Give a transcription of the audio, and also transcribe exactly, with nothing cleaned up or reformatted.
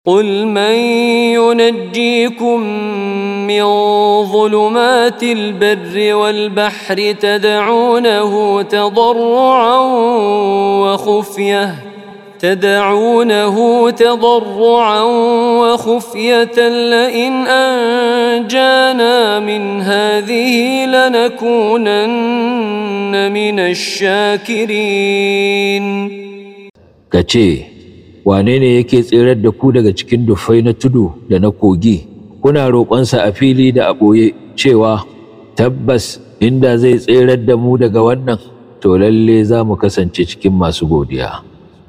قل من ينجيكم من ظلمات البر والبحر تدعونه تضرعا وخفية تدعونه تضرعا وخفية لئن أنجانا من هذه لنكونن من الشاكرين. Kace, wane ne yake tsirar da ku daga cikin dufai na tudu da na kogi? Kuna roƙonsa a fili da a ɓoye cewa, tabbas inda zai tsirar da mu daga wannan, to lalle za mu kasance cikin masu godiya.